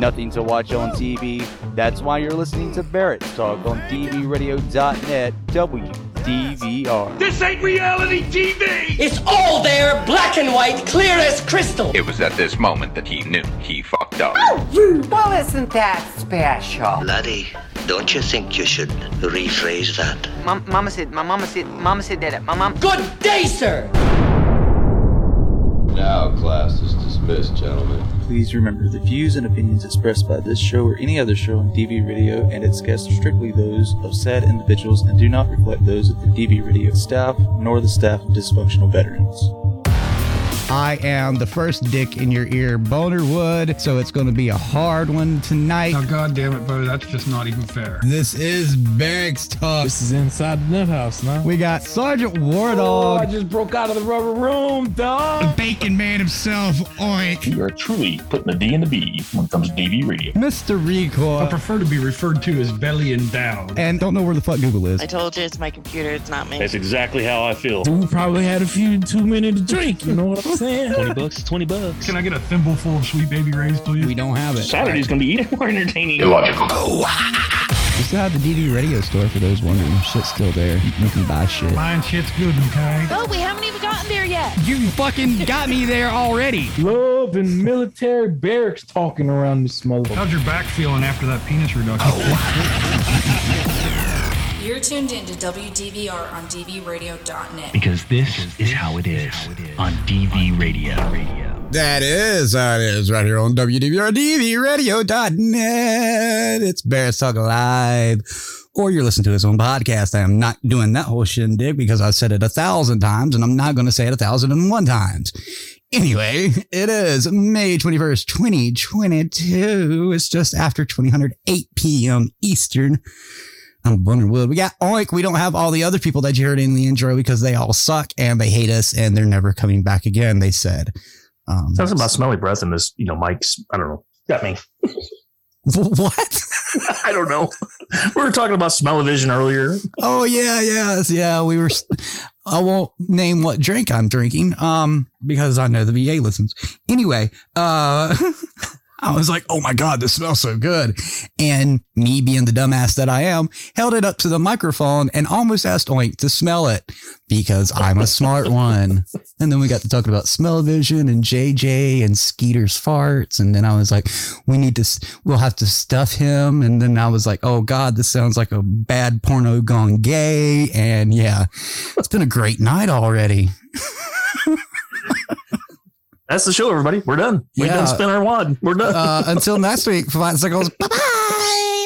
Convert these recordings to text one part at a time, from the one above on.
nothing to watch on TV? That's why you're listening to Barrett's Talk on dvradio.net, WDVR. This ain't reality TV! It's all there, black and white, clear as crystal. It was at this moment that he knew he fucked up. Oh, well, isn't that special? Laddie, don't you think you should rephrase that? Mama said that. My mom. Good day, sir. Now class is dismissed, gentlemen. Please remember, the views and opinions expressed by this show or any other show on DV Radio and its guests are strictly those of said individuals and do not reflect those of the DV Radio staff nor the staff of Dysfunctional Veterans. I am the first dick in your ear, Boner Wood, so it's going to be a hard one tonight. Oh, God damn it, Bo, that's just not even fair. This is Barracks Talk. This is inside the nut house now. We got Sergeant War Dog. I just broke out of the rubber room, dog. The Bacon Man himself, Oink. You are truly putting the D in the B when it comes to DV Radio. Mr. Recore. I prefer to be referred to as belly endowed. And don't know where the fuck Google is. I told you it's my computer, it's not me. That's exactly how I feel. We probably had a few too many to drink, you know what I'm saying? $20. Can I get a thimble full of Sweet Baby Ray's, please? We don't have it. Saturday's going to be even more entertaining. Illogical. We still have the DV Radio store for those wondering. Shit's still there. You can buy shit. Mine shit's good, okay? Oh, we haven't even gotten there yet. You fucking got me there already. Love and military barracks talking around this motherfucker. How's your back feeling after that penis reduction? You're tuned into WDVR on dvradio.net. Because this is how it is on DV Radio. That is how it is right here on WDVR, dvradio.net. It's Barrett's Talk Live. Or you're listening to his own podcast. I am not doing that whole shindig because I've said it 1,000 times and I'm not going to say it 1,001 times. Anyway, it is May 21st, 2022. It's just after 20:08 p.m. Eastern. I'm Boner Wood. We got Oink. We don't have all the other people that you heard in the intro because they all suck and they hate us and they're never coming back again, they said. Sounds about smelly breath in this, Mike's, I don't know. Got me. What? I don't know. We were talking about smell-o-vision earlier. Oh, yeah. We were. I won't name what drink I'm drinking because I know the VA listens. Anyway, I was like, oh my God, this smells so good. And me being the dumbass that I am, held it up to the microphone and almost asked Oink to smell it because I'm a smart one. And then we got to talking about smell-o-vision and JJ and Skeeter's farts. And then I was like, we'll have to stuff him. And then I was like, oh God, this sounds like a bad porno gone gay. And yeah, it's been a great night already. That's the show, everybody. We're done. We done spin our wad. We're done. Until next week, 5 seconds. Bye-bye.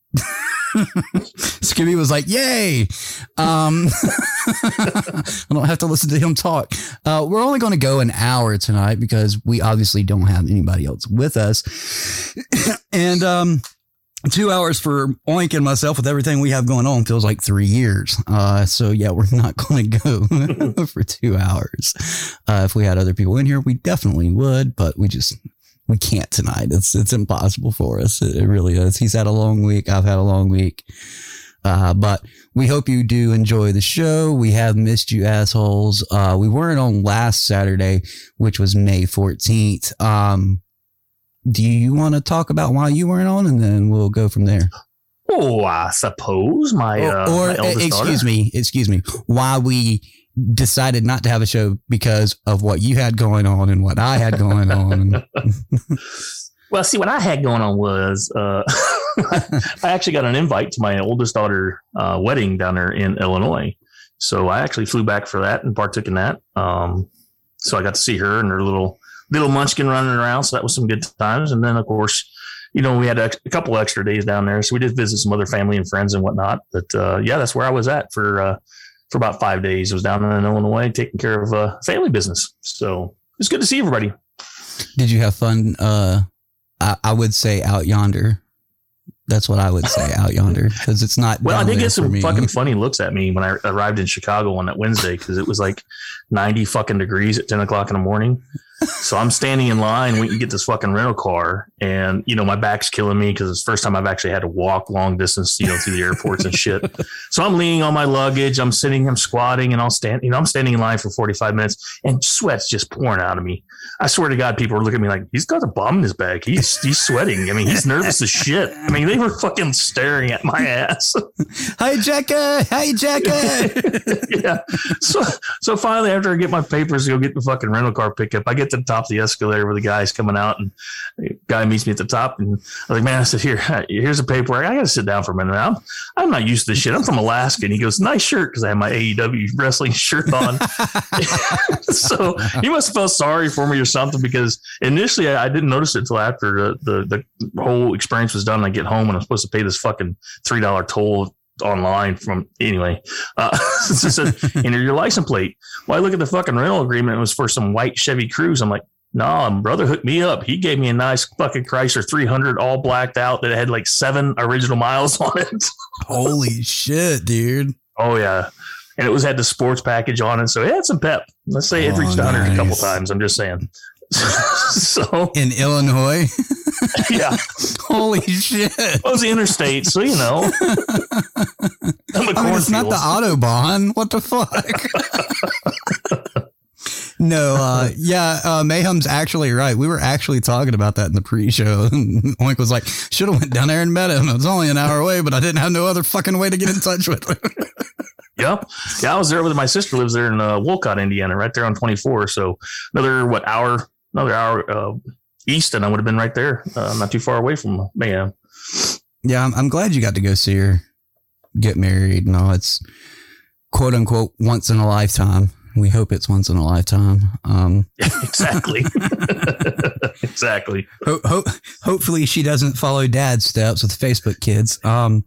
Scooby was like, yay. I don't have to listen to him talk. We're only going to go an hour tonight because we obviously don't have anybody else with us. And 2 hours for Oink and myself with everything we have going on feels like 3 years. So yeah, we're not going to go for 2 hours. If we had other people in here, we definitely would, but we can't tonight. It's impossible for us. It really is. He's had a long week. I've had a long week. But we hope you do enjoy the show. We have missed you assholes. We weren't on last Saturday, which was May 14th. Do you want to talk about why you weren't on, and then we'll go from there? Oh, I suppose my eldest excuse me, why we decided not to have a show because of what you had going on and what I had going on. Well, see, what I had going on was I actually got an invite to my oldest daughter wedding down there in Illinois. So I actually flew back for that and partook in that. So I got to see her and her little munchkin running around. So that was some good times. And then, of course, we had a couple extra days down there. So we did visit some other family and friends and whatnot. But yeah, that's where I was at for about 5 days. I was down in Illinois taking care of family business. So it's good to see everybody. Did you have fun? I would say out yonder. That's what I would say, out yonder, because it's not. Well, I did get some fucking funny looks at me when I arrived in Chicago on that Wednesday because it was like 90 fucking degrees at 10 o'clock in the morning. So I'm standing in line. We can get this fucking rental car, and my back's killing me because it's the first time I've actually had to walk long distance, through the airports and shit. So I'm leaning on my luggage. I'm squatting, and I'm standing in line for 45 minutes, and sweat's just pouring out of me. I swear to God, people are looking at me like, he's got a bum in his back. He's sweating. I mean, he's nervous as shit. I mean, they were fucking staring at my ass. Hey, Jacka. Yeah. So finally, after I get my papers to go get the fucking rental car pickup, I get to the top of the escalator where the guy's coming out, and the guy meets me at the top, and I was like, man, I said, here's the paperwork. I got to sit down for a minute. I'm not used to this shit. I'm from Alaska. And he goes, nice shirt, because I have my AEW wrestling shirt on. So he must have felt sorry for me or something, because initially I didn't notice it until after the whole experience was done. I get home and I'm supposed to pay this fucking $3 toll online from anyway. So it said, enter your license plate. Well, I look at the fucking rental agreement. It was for some white Chevy Cruze. I'm like, nah, brother hooked me up. He gave me a nice fucking Chrysler 300 all blacked out that had like 7 original miles on it. Holy shit, dude. Oh yeah. And it had the sports package on it. So it had some pep. Let's say it reached 100 a couple times. I'm just saying. So in Illinois. Yeah. Holy shit. It was the interstate, so I'm it's not the Autobahn. What the fuck? No, Mayhem's actually right. We were actually talking about that in the pre-show. Oink was like, should have went down there and met him. It was only an hour away, but I didn't have no other fucking way to get in touch with him. Yeah, I was there with my sister. Lives there in Wolcott, Indiana, right there on 24. So another hour east, and I would have been right there, not too far away from Mayhem. Yeah, I'm glad you got to go see her get married. No, it's quote unquote once in a lifetime. We hope it's once in a lifetime. Exactly. Exactly. Hopefully she doesn't follow Dad's steps with Facebook kids. No.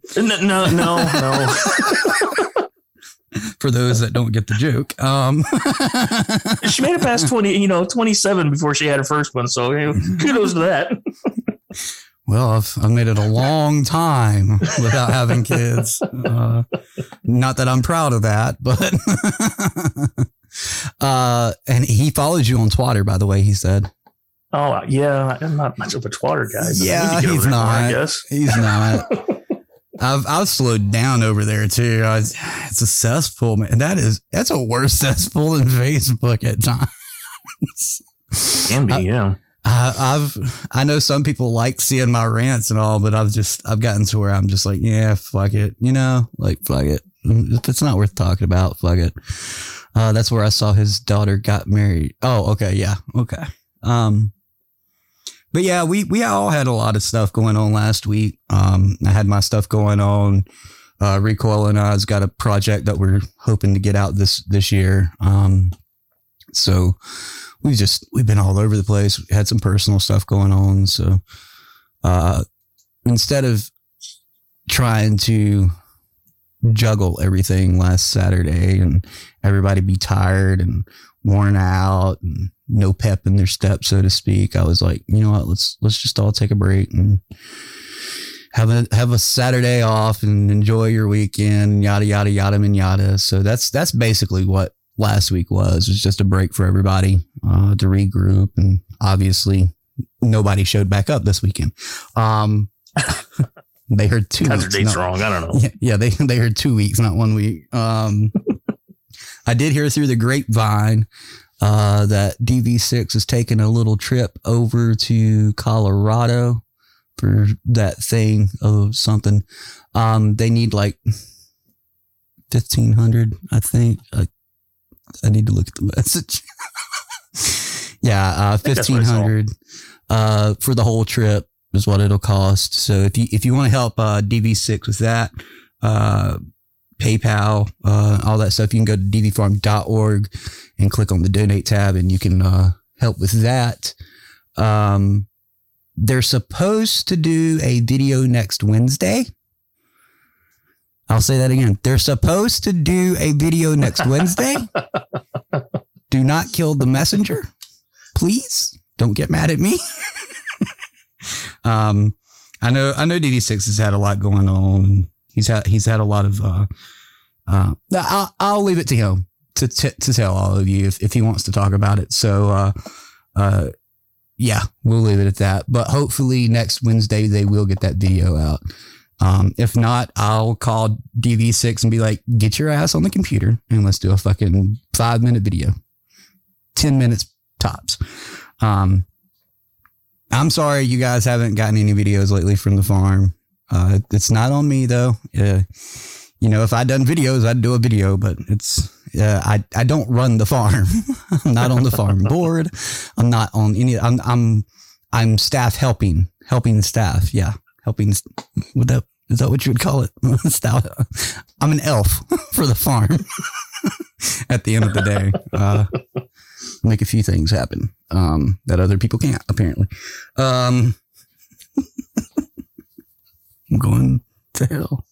For those that don't get the joke. She made it past 27 before she had her first one. So kudos to that. Well, I've made it a long time without having kids. Not that I'm proud of that, but and he follows you on Twitter, by the way, he said. Oh, yeah. I'm not much of a Twitter guy. Yeah, he's not. I guess. He's not. I've slowed down over there too. It's a cesspool, man. That's a worse cesspool than Facebook at times. Can be, yeah. I know some people like seeing my rants and all, but I've gotten to where I'm just like, yeah, fuck it. Fuck it. If it's not worth talking about, fuck it. That's where I saw his daughter got married. Oh, okay. Yeah. Okay. But yeah, we all had a lot of stuff going on last week. I had my stuff going on. Recoil and I's got a project that we're hoping to get out this year. So we've been all over the place. We had some personal stuff going on. So, instead of trying to juggle everything last Saturday and everybody be tired and worn out and no pep in their step, so to speak, I was like, you know what, let's just all take a break and have a Saturday off and enjoy your weekend, yada yada yada and yada. So that's basically what last week was just a break for everybody to regroup, and obviously nobody showed back up this weekend. They heard 2 weeks. Date's wrong. I don't know. Yeah, they heard 2 weeks, not 1 week. I did hear through the grapevine that DV6 is taking a little trip over to Colorado for that thing of something. They need like 1,500, I think. I need to look at the message. Yeah, 1,500 for the whole trip is what it'll cost. So if you want to help DV6 with that, PayPal, all that stuff, you can go to dvfarm.org and click on the donate tab, and you can help with that. They're supposed to do a video next Wednesday. I'll say that again. They're supposed to do a video next Wednesday. Do not kill the messenger. Please don't get mad at me. I know DV6 has had a lot going on. He's had a lot of, I'll leave it to him to tell all of you if he wants to talk about it. So, yeah, we'll leave it at that. But hopefully next Wednesday they will get that video out. If not, I'll call DV6 and be like, get your ass on the computer and let's do a fucking 5-minute video. 10 minutes tops. I'm sorry you guys haven't gotten any videos lately from the farm. It's not on me though. You know, if I'd done videos, I'd do a video, but it's, I don't run the farm. I'm not on the farm board. I'm not on any, I'm staff helping the staff. Yeah. Helping, is that what you would call it? I'm an elf for the farm at the end of the day. Make a few things happen that other people can't, apparently. I'm going to hell.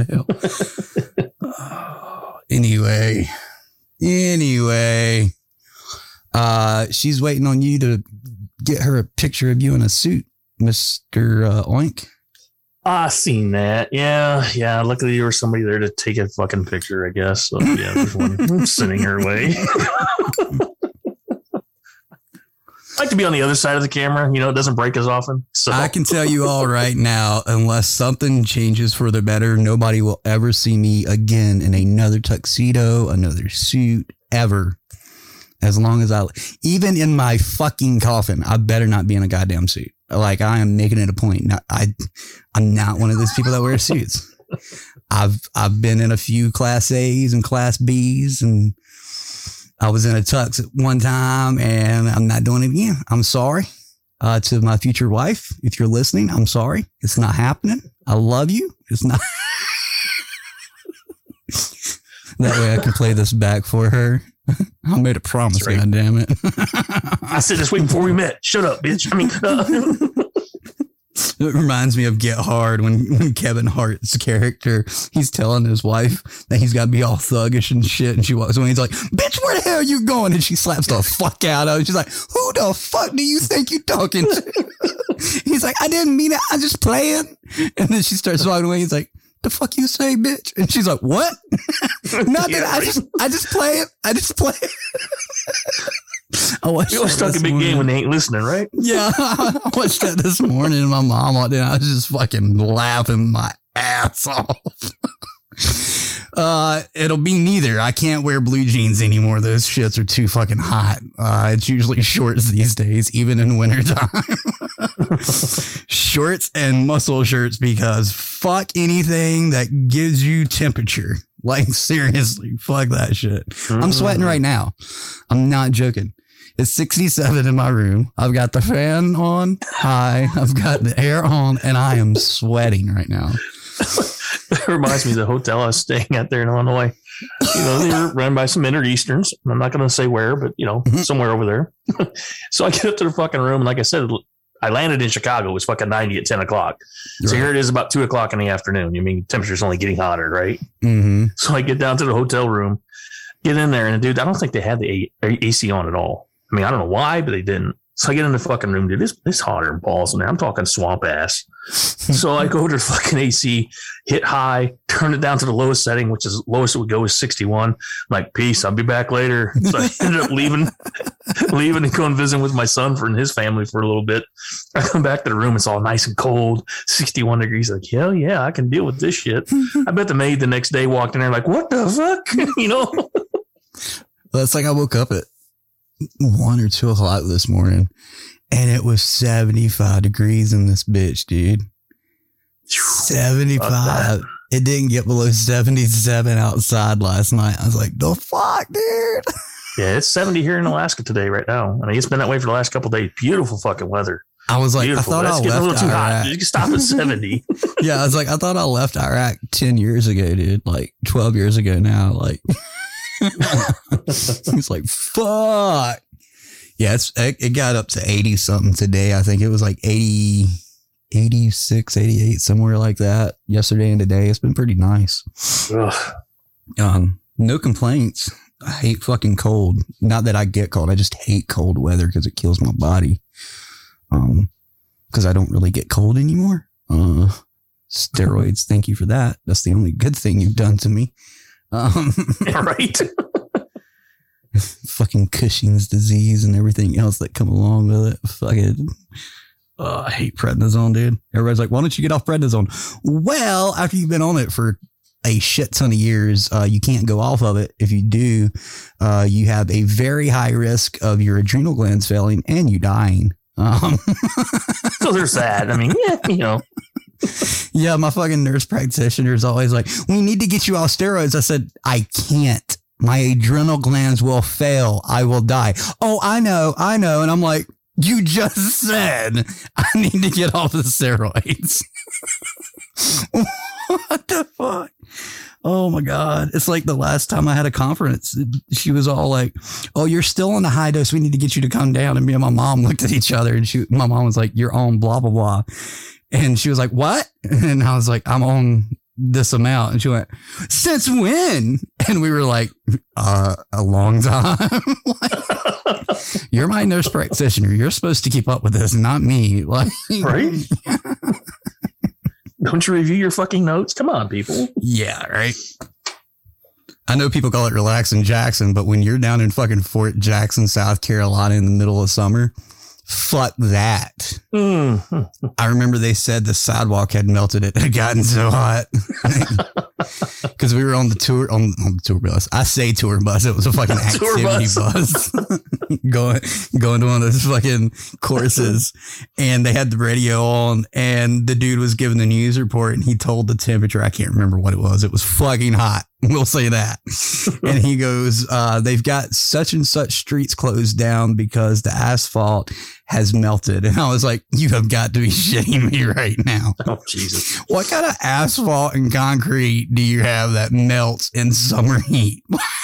Anyway, she's waiting on you to get her a picture of you in a suit, Mr. Oink. I seen that. Yeah. Luckily, there was somebody there to take a fucking picture, I guess. So, yeah, there's one sending her way. I like to be on the other side of the camera. You know, it doesn't break as often. So I can tell you all right now, unless something changes for the better, nobody will ever see me again in another tuxedo, another suit, ever. As long as even in my fucking coffin, I better not be in a goddamn suit. Like, I am making it a point. I'm not one of those people that wear suits. I've been in a few Class A's and Class B's, and I was in a tux at one time, and I'm not doing it again. I'm sorry to my future wife. If you're listening, I'm sorry. It's not happening. I love you. It's not. That way I can play this back for her. I made a promise, right. God damn it. I said this way before we met. Shut up, bitch. I mean, It reminds me of Get Hard when Kevin Hart's character, he's telling his wife that he's got to be all thuggish and shit. And she walks away and he's like, bitch, where the hell are you going? And she slaps the fuck out of him. She's like, who the fuck do you think you talking to? He's like, I didn't mean it. I just playing. And then she starts walking away. He's like, the fuck you say, bitch? And she's like, what? Nothing. Yeah, right. I just play it. I just play it. I watched you always talk a big game when they ain't listening, right? Yeah, I watched that this morning and my mom walked in. I was just fucking laughing my ass off. It'll be neither. I can't wear blue jeans anymore. Those shits are too fucking hot. It's usually shorts these days, even in wintertime. Shorts and muscle shirts, because fuck anything that gives you temperature. Like, seriously, fuck that shit. I'm sweating right now. I'm not joking. It's 67 in my room. I've got the fan on high. I've got the air on, and I am sweating right now. It reminds me of the hotel I was staying at there in Illinois. You know, they were run by some Mideasters. I'm not going to say where, but, you know, somewhere over there. So I get up to the fucking room. And like I said, I landed in Chicago. It was fucking 90 at 10 o'clock. So here it is about 2 o'clock in the afternoon. You mean, temperature's only getting hotter, right? Mm-hmm. So I get down to the hotel room, get in there, and dude, I don't think they had the AC on at all. I mean, I don't know why, but they didn't. So I get in the fucking room, dude. It's hotter than balls in there. I'm talking swamp ass. So I go to the fucking AC, hit high, turn it down to the lowest setting, which is lowest it would go is 61. I'm like, peace, I'll be back later. So I ended up leaving and going visit with my son and his family for a little bit. I come back to the room. It's all nice and cold, 61 degrees. Like, hell yeah, I can deal with this shit. I bet the maid the next day walked in there like, what the fuck? You know? Well, it's like I woke up at 1 or 2 o'clock this morning and it was 75 degrees in this bitch, dude. 75. It didn't get below 77 outside last night. I was like, the fuck, dude? Yeah, it's 70 here in Alaska today right now. I mean, it's been that way for the last couple of days. Beautiful fucking weather. I was like, beautiful. I thought That's I getting left a little too Iraq. hot. You can stop at 70. Yeah, I was like, I thought I left Iraq 10 years ago, dude. Like 12 years ago now. Like, he's like, fuck. Yeah, it got up to 80 something today. I think it was like 80, 86, 88, somewhere like that yesterday and today. It's been pretty nice. Ugh. No complaints. I hate fucking cold. Not that I get cold. I just hate cold weather because it kills my body. Because I don't really get cold anymore. Steroids. Thank you for that. That's the only good thing you've done to me. Right. fucking Cushing's disease and everything else that come along with it. Fucking, I hate prednisone, dude. Everybody's like, why don't you get off prednisone? Well, after you've been on it for a shit ton of years, you can't go off of it. If you do, you have a very high risk of your adrenal glands failing and you dying. So they're sad. I mean, yeah, you know. Yeah, my fucking nurse practitioner is always like, we need to get you off steroids. I said, I can't. My adrenal glands will fail. I will die. Oh, I know. And I'm like, you just said I need to get off the steroids. What the fuck? Oh my God. It's like the last time I had a conference, she was all like, oh, you're still on the high dose. We need to get you to come down. And me and my mom looked at each other and my mom was like, you're on blah, blah, blah. And she was like, what? And I was like, I'm on this amount. And she went, since when? And we were like, a long time. Like, you're my nurse practitioner. You're supposed to keep up with this, not me. Like, right? Don't you review your fucking notes? Come on, people. Yeah, right. I know people call it relaxing Jackson, but when you're down in fucking Fort Jackson, South Carolina in the middle of summer, fuck that. I remember they said the sidewalk had melted. It had gotten so hot because we were on the tour on the tour bus. I say tour bus. It was a fucking activity bus going to one of those fucking courses, and they had the radio on, and the dude was giving the news report, and he told the temperature. I can't remember what it was. It was fucking hot. We'll say that. And he goes, they've got such and such streets closed down because the asphalt has melted. And I was like, you have got to be shitting me right now. Oh, Jesus. What kind of asphalt and concrete do you have that melts in summer heat?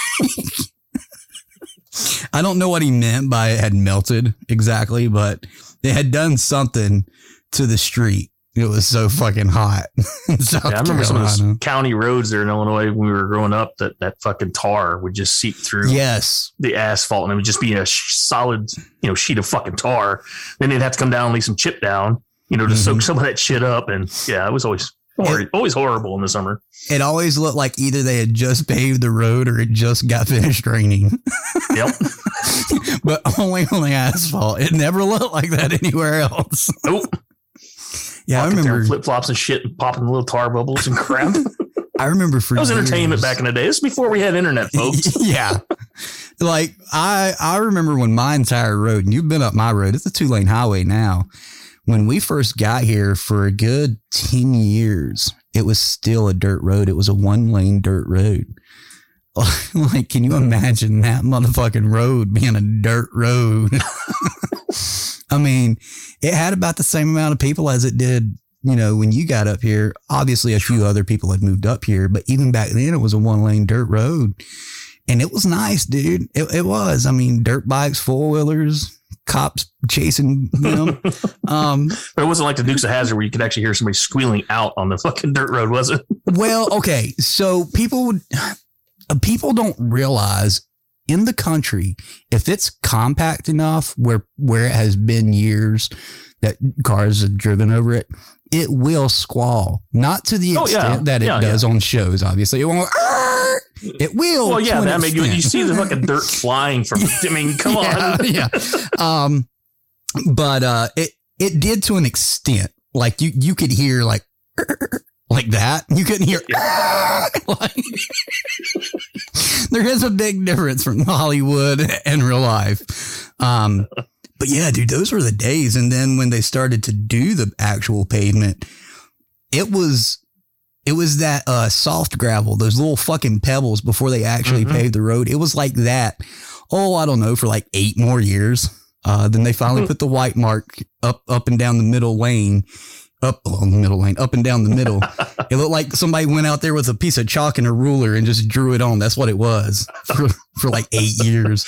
I don't know what he meant by it had melted exactly, but they had done something to the street. It was so fucking hot. I remember some of those county roads there in Illinois when we were growing up that fucking tar would just seep through the asphalt, and it would just be a solid, sheet of fucking tar. Then they'd have to come down and leave some chip down, to soak some of that shit up. And yeah, it was always horrible in the summer. It always looked like either they had just paved the road or it just got finished raining. Yep. But only on the asphalt. It never looked like that anywhere else. Nope. Yeah, I remember flip flops and shit and popping little tar bubbles and crap. I remember that was entertainment back in the day. This is before we had internet, folks. Yeah. Like I remember when my entire road, and you've been up my road, it's a 2-lane highway now. When we first got here for a good 10 years, it was still a dirt road. It was a 1-lane dirt road. Like, can you imagine that motherfucking road being a dirt road? I mean, it had about the same amount of people as it did, when you got up here. Obviously, a few other people had moved up here, but even back then, it was a 1-lane dirt road. And it was nice, dude. It was. I mean, dirt bikes, 4-wheelers, cops chasing them. But it wasn't like the Dukes of Hazzard where you could actually hear somebody squealing out on the fucking dirt road, was it? Well, okay. So people don't realize in the country, if it's compact enough where it has been years that cars have driven over it, it will squall. Not to the extent that it does on shows, obviously. It won't. It will. Well, yeah. I mean, you see the fucking dirt flying from it. I mean, come on. Yeah. But it did to an extent. Like you could hear like that. You couldn't hear. There is a big difference from Hollywood and real life. But yeah, dude, those were the days. And then when they started to do the actual pavement, it was that soft gravel, those little fucking pebbles before they actually paved the road. It was like that. Oh, I don't know, for like 8 more years. Then they finally put the white mark up and down the middle lane. Up and down the middle. It looked like somebody went out there with a piece of chalk and a ruler and just drew it on. That's what it was for like 8 years.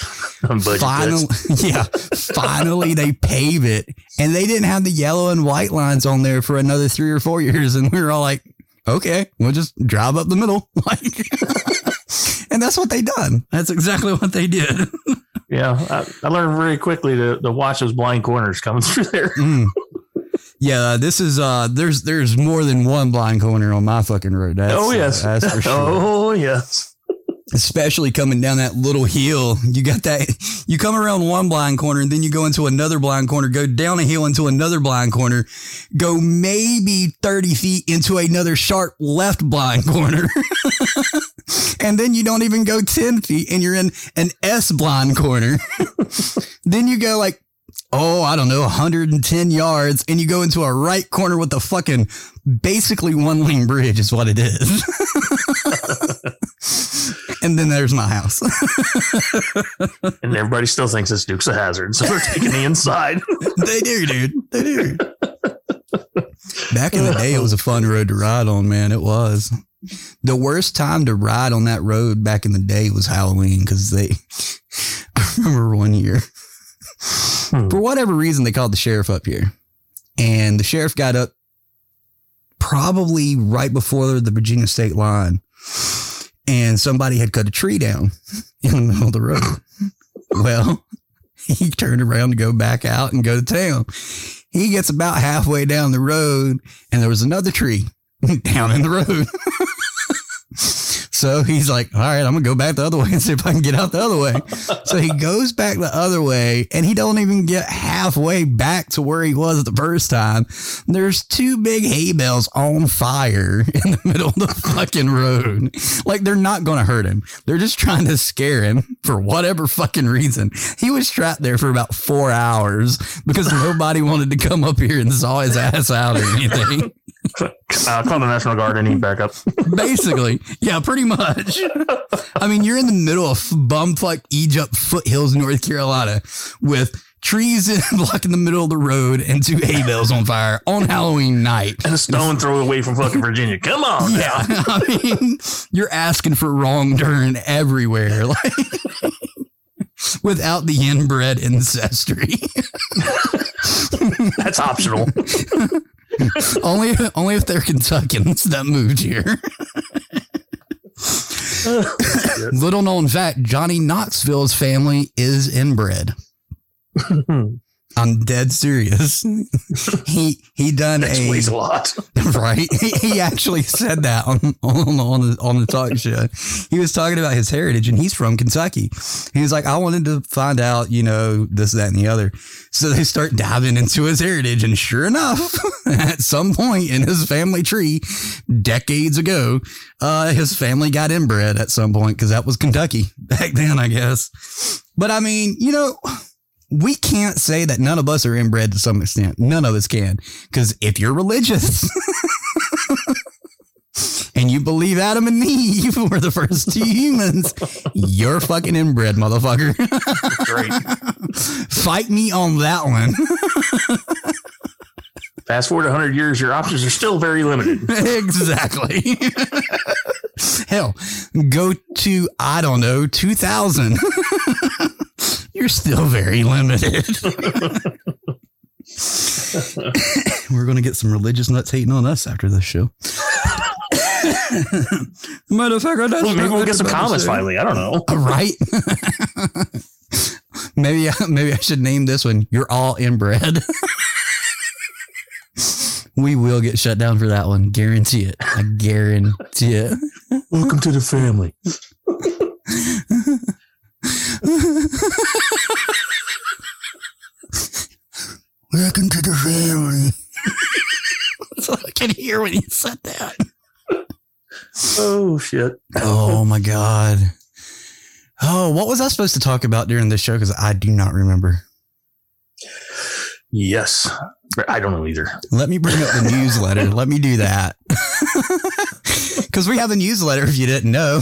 Finally they pave it, and they didn't have the yellow and white lines on there for another 3 or 4 years. And we were all like, okay, we'll just drive up the middle. And that's what they done. That's exactly what they did. Yeah. I learned very quickly to watch those blind corners coming through there. Yeah, this is there's more than one blind corner on my fucking road. That's, yes. that's for sure. Oh yes. Especially coming down that little hill. You got that, you come around one blind corner and then you go into another blind corner, go down a hill into another blind corner, go maybe 30 feet into another sharp left blind corner. And then you don't even go 10 feet and you're in an S blind corner. Then you go like, I don't know, 110 yards and you go into a right corner with a fucking basically one lane bridge is what it is. And then there's my house. And everybody still thinks it's Dukes of Hazzard, so they're taking the inside. They do, dude. They do. Back in the day, it was a fun road to ride on, man. It was. The worst time to ride on that road back in the day was Halloween because I remember one year, for whatever reason, they called the sheriff up here. And the sheriff got up probably right before the Virginia state line. And somebody had cut a tree down in the middle of the road. Well, he turned around to go back out and go to town. He gets about halfway down the road and there was another tree down in the road. So he's like, all right, I'm going to go back the other way and see if I can get out the other way. So he goes back the other way and he don't even get halfway back to where he was the first time. There's two big hay bales on fire in the middle of the fucking road. Like, they're not going to hurt him. They're just trying to scare him for whatever fucking reason. He was trapped there for about 4 hours because nobody wanted to come up here and saw his ass out or anything. Call the National Guard and eat back up. Basically. Yeah, pretty much. I mean, you're in the middle of bumfuck Egypt foothills, North Carolina, with trees blocking the middle of the road and two hay bales on fire on Halloween night. And a stone throw away from fucking Virginia. Come on. Yeah. I mean, you're asking for wrong turn everywhere. Like, without the inbred ancestry. That's optional. Only if they're Kentuckians that moved here. Little known fact, Johnny Knoxville's family is inbred. I'm dead serious. He done explains a lot. Right? He actually said that on the talk show. He was talking about his heritage and he's from Kentucky. He was like, I wanted to find out, this, that, and the other. So they start diving into his heritage and sure enough, at some point in his family tree decades ago, his family got inbred at some point because that was Kentucky back then, I guess. But I mean, we can't say that none of us are inbred to some extent. None of us can. Because if you're religious and you believe Adam and Eve were the first two humans, you're fucking inbred, motherfucker. Great. Fight me on that one. Fast forward 100 years, your options are still very limited. Exactly. Hell, go to, 2000. You're still very limited. We're going to get some religious nuts hating on us after this show. Motherfucker, that's maybe we'll get some comments finally. I don't know. Right? Maybe I should name this one, You're All Inbred. We will get shut down for that one. Guarantee it. I guarantee it. Welcome to the family. Welcome to the family. That's all I can hear when you said that. Oh, shit. Oh, my God. Oh, what was I supposed to talk about during this show? Because I do not remember. Yes. I don't know either. Let me bring up the newsletter. Let me do that. Because we have a newsletter if you didn't know.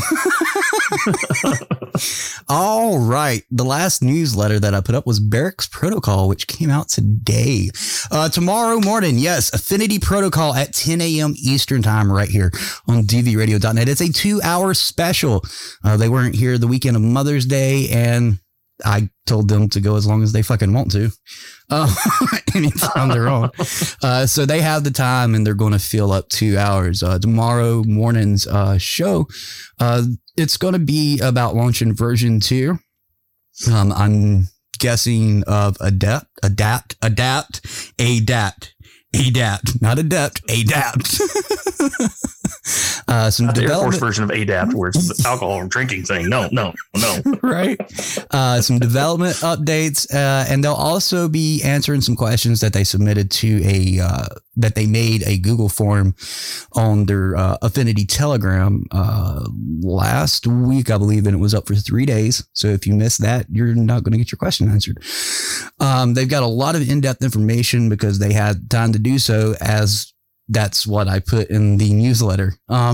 All right. The last newsletter that I put up was Barracks Protocol, which came out today. Tomorrow morning, yes, Affinity Protocol at 10 a.m. Eastern time right here on dvradio.net. It's a 2-hour special. They weren't here the weekend of Mother's Day, and I told them to go as long as they fucking want to. Anytime they're on. So they have the time and they're going to fill up 2 hours. Tomorrow morning's show, it's going to be about launching version 2. I'm guessing of adapt, not adept. Some Not the Air Force development version of ADAPT where it's the alcohol drinking thing. No. right. Some development updates, and they'll also be answering some questions that they submitted to that they made a Google form on their Affinity Telegram last week, I believe, and it was up for 3 days. So if you missed that, you're not going to get your question answered. They've got a lot of in-depth information because they had time to do so, as that's what I put in the newsletter.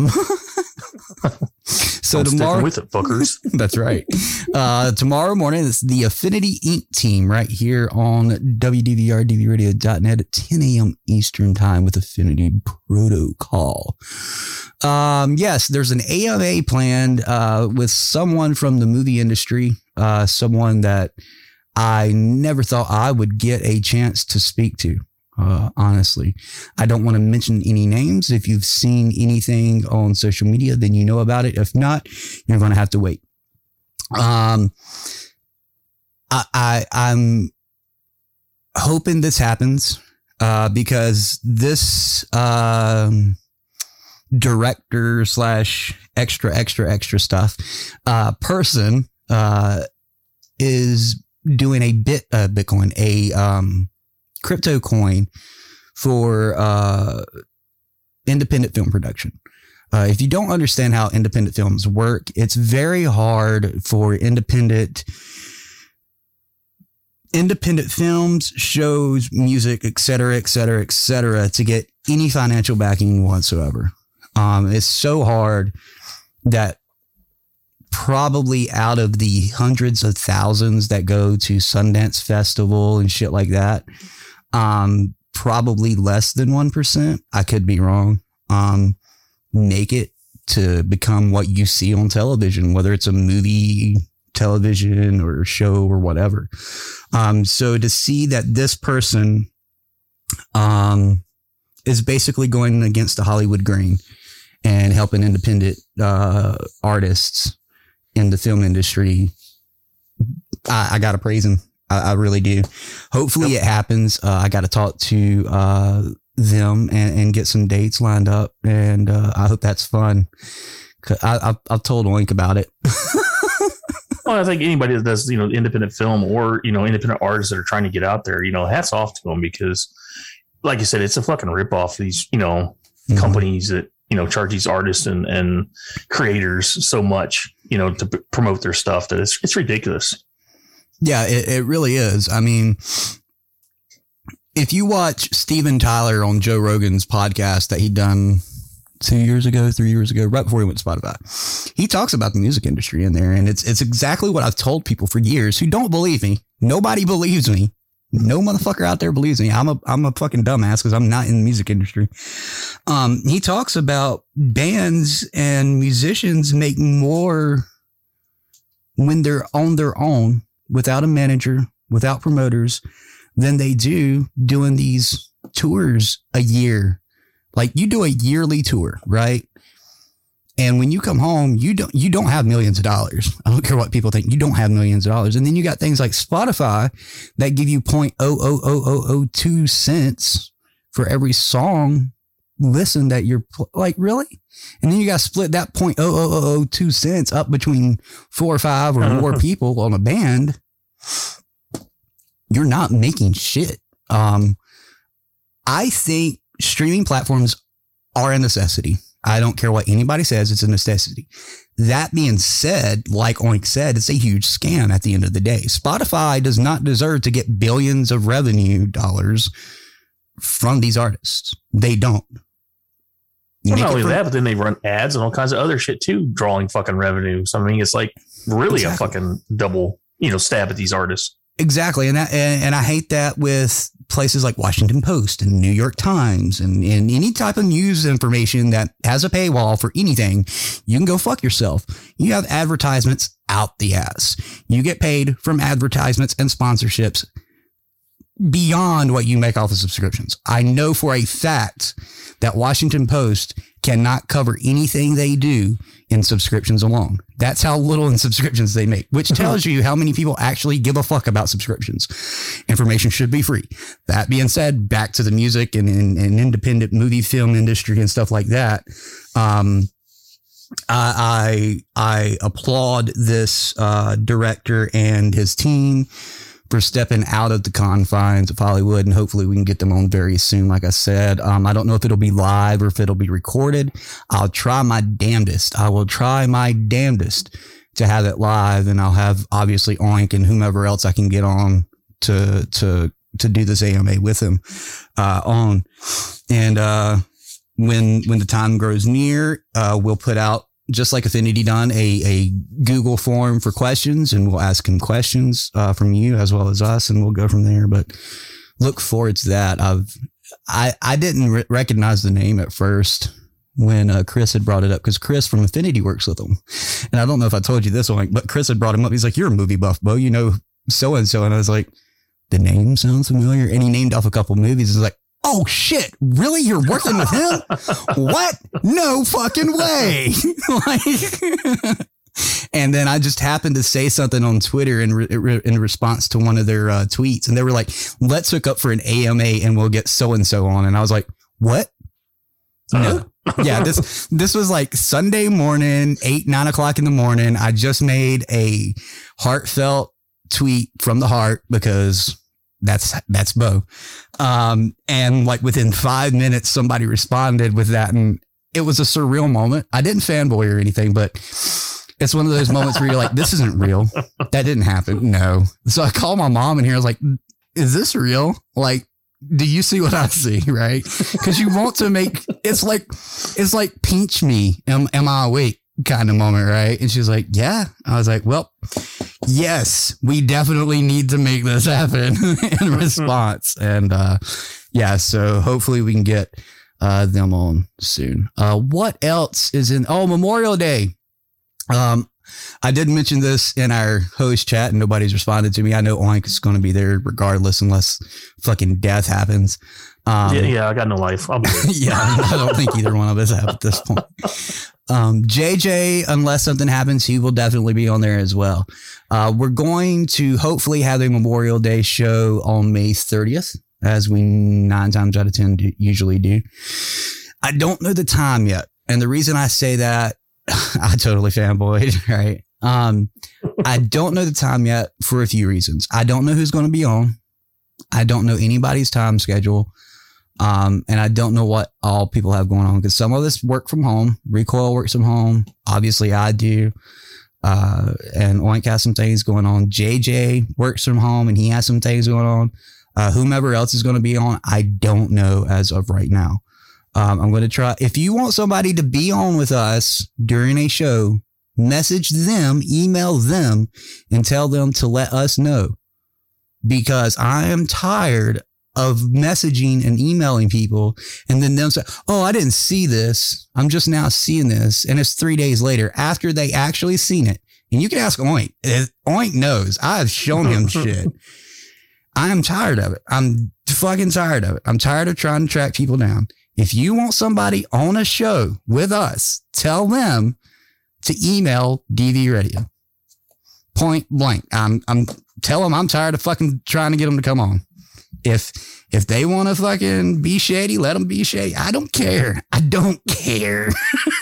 So tomorrow, with it, fuckers. That's right. Tomorrow morning, it's the Affinity Inc. team right here on WDVR-DVRadio.net at 10 a.m. Eastern time with Affinity Protocol. Yes, there's an AMA planned with someone from the movie industry, someone that I never thought I would get a chance to speak to. Honestly, I don't want to mention any names. If you've seen anything on social media, then you know about it. If not, you're going to have to wait. I'm hoping this happens because this director / extra stuff person is doing a Bitcoin, crypto coin for independent film production. If you don't understand how independent films work, it's very hard for independent films, shows, music, etc., to get any financial backing whatsoever. It's so hard that probably out of the hundreds of thousands that go to Sundance Festival and shit like that, probably less than 1%, I could be wrong, make it to become what you see on television, whether it's a movie, television, or show or whatever. So to see that this person is basically going against the Hollywood grain and helping independent artists in the film industry, I got to praise him. I really do. Hopefully it happens. I got to talk to them and get some dates lined up. And I hope that's fun. I've told Oink about it. Well, I think anybody that does, independent film or, independent artists that are trying to get out there, hats off to them because, like you said, it's a fucking ripoff. These, companies that, charge these artists and creators so much, to promote their stuff that it's ridiculous. Yeah, it really is. I mean, if you watch Steven Tyler on Joe Rogan's podcast that he'd done 3 years ago, right before he went to Spotify, he talks about the music industry in there. And it's exactly what I've told people for years who don't believe me. Nobody believes me. No motherfucker out there believes me. I'm a fucking dumbass because I'm not in the music industry. He talks about bands and musicians make more when they're on their own, without a manager, without promoters, than they do doing these tours a year. Like you do a yearly tour, right? And when you come home, you don't have millions of dollars. I don't care what people think. You don't have millions of dollars. And then you got things like Spotify that give you 0.00002 cents for every song listen that you're like, really? And then you got to split that 0.00002 cents up between 4 or 5 or more people on a band. You're not making shit. I think streaming platforms are a necessity. I don't care what anybody says. It's a necessity. That being said, like Oink said, it's a huge scam at the end of the day. Spotify does not deserve to get billions of revenue dollars from these artists. They don't. Well, not only that, but then they run ads and all kinds of other shit too, drawing fucking revenue. So I mean, it's like really a fucking double, stab at these artists. Exactly. And I hate that with places like Washington Post and New York Times and any type of news information that has a paywall for anything, you can go fuck yourself. You have advertisements out the ass. You get paid from advertisements and sponsorships beyond what you make off of subscriptions. I know for a fact that Washington Post cannot cover anything they do in subscriptions alone. That's how little in subscriptions they make, which tells you how many people actually give a fuck about subscriptions. Information should be free. That being said, back to the music and independent movie film industry and stuff like that. I applaud this director and his team for stepping out of the confines of Hollywood, and hopefully we can get them on very soon. Like I said, I don't know if it'll be live or if it'll be recorded. I'll try my damnedest. I will try my damnedest to have it live, and I'll have obviously Oink and whomever else I can get on to do this AMA with him on. And when the time grows near, we'll put out, just like Affinity done, a Google form for questions, and we'll ask him questions from you as well as us, and we'll go from there. But look forward to that. I didn't recognize the name at first when Chris had brought it up, because Chris from Affinity works with him. And I don't know if I told you this one, but Chris had brought him up. He's like, "You're a movie buff, Bo. You know so-and-so." And I was like, the name sounds familiar. And he named off a couple movies. He's like, "Oh shit, really? You're working with him? What? No fucking way." And then I just happened to say something on Twitter in response to one of their tweets. And they were like, "Let's hook up for an AMA and we'll get so-and-so on." And I was like, "What?" No. Yeah, this was like Sunday morning, 9 o'clock in the morning. I just made a heartfelt tweet from the heart, because that's Bo. And like within 5 minutes, somebody responded with that. And it was a surreal moment. I didn't fanboy or anything, but it's one of those moments where you're like, this isn't real. That didn't happen. No. So I called my mom in here. I was like, "Is this real? Like, do you see what I see?" Right? Because you want to make, it's like pinch me. Am I awake kind of moment, right? And she's like, "Yeah." I was like, "Well, yes, we definitely need to make this happen," in response. And yeah, so hopefully we can get them on soon. What else is in? Oh, Memorial Day. I did mention this in our host chat and nobody's responded to me. I know Oink is going to be there regardless, unless fucking death happens. Yeah, I got no life. I'll be there. Yeah, I don't think either one of us have at this point. JJ, unless something happens, he will definitely be on there as well. We're going to hopefully have a Memorial Day show on May 30th, as we 9 times out of 10 usually do. I don't know the time yet. And the reason I say that, I totally fanboyed, right? I don't know the time yet for a few reasons. I don't know who's going to be on. I don't know anybody's time schedule. And I don't know what all people have going on, because some of us work from home. Recoil works from home. Obviously I do. And Oink has some things going on. JJ works from home and he has some things going on. Whomever else is going to be on, I don't know as of right now. I'm going to try. If you want somebody to be on with us during a show, message them, email them, and tell them to let us know, because I am tired of messaging and emailing people and then them say, "Oh, I didn't see this. I'm just now seeing this." And it's 3 days later after they actually seen it. And you can ask Oink. Oink knows. I've shown him shit. I am tired of it. I'm fucking tired of it. I'm tired of trying to track people down. If you want somebody on a show with us, tell them to email DV Radio. Point blank. I'm tell them I'm tired of fucking trying to get them to come on. If they want to fucking be shady, let them be shady. I don't care. I don't care.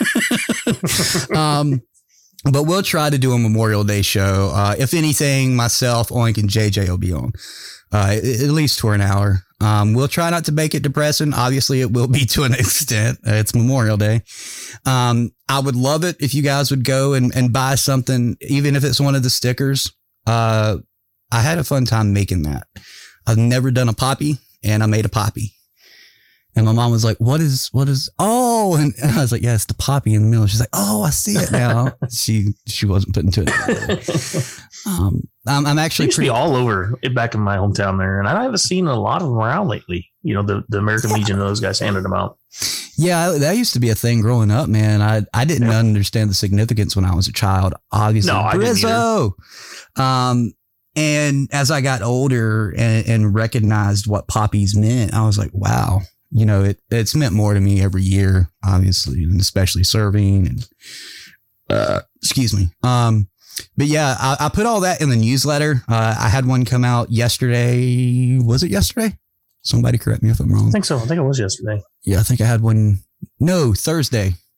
But we'll try to do a Memorial Day show. If anything, myself, Oink, and JJ will be on. At least for an hour. We'll try not to make it depressing. Obviously, it will be to an extent. It's Memorial Day. I would love it if you guys would go and buy something, even if it's one of the stickers. I had a fun time making that. I've never done a poppy, and I made a poppy. And my mom was like, what is, oh, and I was like, yeah, it's the poppy in the middle. She's like, oh, I see it now. She wasn't putting to it. I'm actually used to be all over back in my hometown there. And I haven't seen a lot of them around lately. You know, the American Legion, those guys handed them out. Yeah, that used to be a thing growing up, man. I didn't understand the significance when I was a child. Obviously, no, I didn't either. And as I got older and recognized what poppies meant, I was like, wow, you know, it's meant more to me every year, obviously, and especially serving and, excuse me. But yeah, I put all that in the newsletter. I had one come out yesterday. Was it yesterday? Somebody correct me if I'm wrong. I think so. I think it was yesterday. Yeah, I think I had one. No, Thursday.